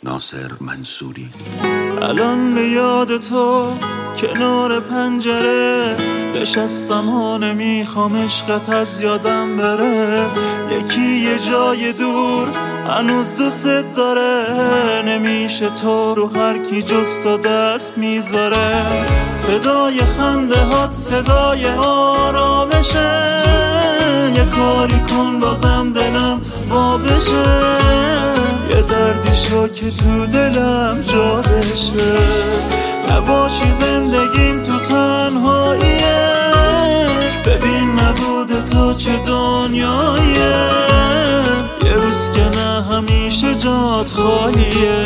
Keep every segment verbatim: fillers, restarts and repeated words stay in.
ناصر منصوری. الان به یاد تو کنار پنجره نشستم و نمیخوام عشقت از یادم بره. یکی یه جای دور هنوز دوست داره، نمیشه تو رو هر کی جز تو دست میذاره. صدای خنده هات صدای آرامشه، یه کاری کن بازم دلم وا بشه. یه دردی شو که تو دلم جا بشه. نباشی زندگیم تو تنهاییه، ببین نبود تو چه دنیاییه. یه روز که نه همیشه جات خالیه.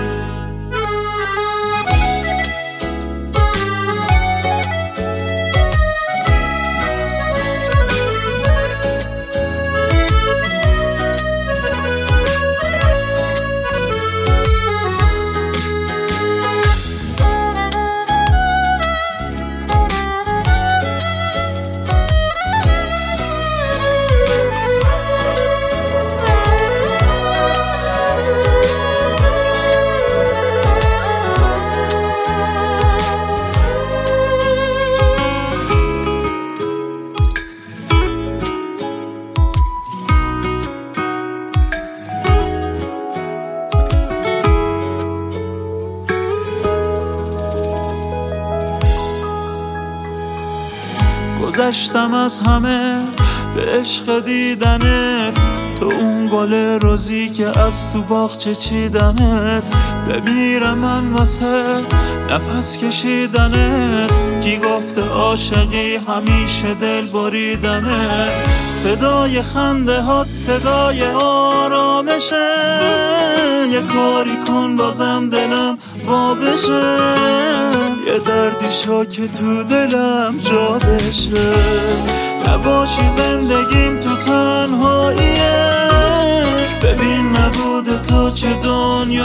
گذشتم از همه به عشق دیدنت، تو اون گل روزی که از تو باغچه چیدنت. بمیرم من واسه نفس کشیدنت، کی گفته عاشقی همیشه دل بریدنت. صدای خنده هات صدای آرامشه، یه کاری کن بازم دلم وا بشه. یه دردی شو که تو دلم جا بشه. نباشی زندگیم تو تنهاییه، ببین نبود تو چه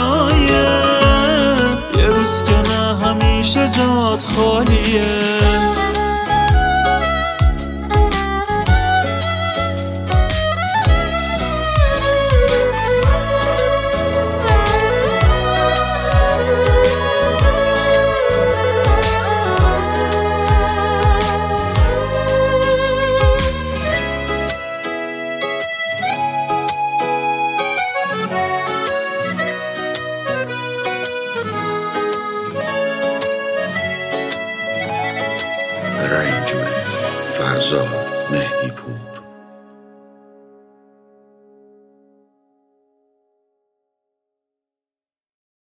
دنیاییه. یه روز که نه همیشه جات خالیه.